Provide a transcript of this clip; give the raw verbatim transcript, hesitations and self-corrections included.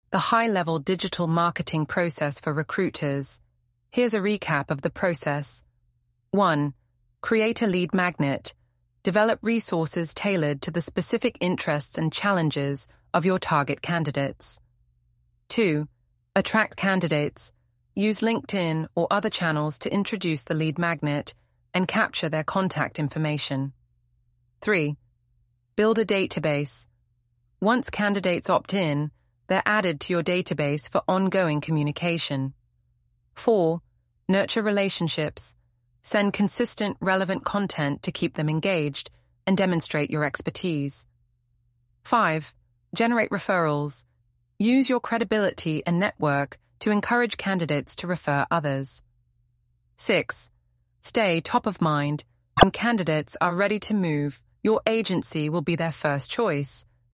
the high-level digital marketing process for recruiters. Here's a recap of the process. one. Create a lead magnet. Develop resources tailored to the specific interests and challenges of your target candidates. two. Attract candidates. Use LinkedIn or other channels to introduce the lead magnet and capture their contact information. three. Build a database. Once candidates opt in, they're added to your database for ongoing communication. four. Nurture relationships. Send consistent, relevant content to keep them engaged and demonstrate your expertise. five. Generate referrals. Use your credibility and network to encourage candidates to refer others. six. Stay top of mind. When candidates are ready to move, your agency will be their first choice.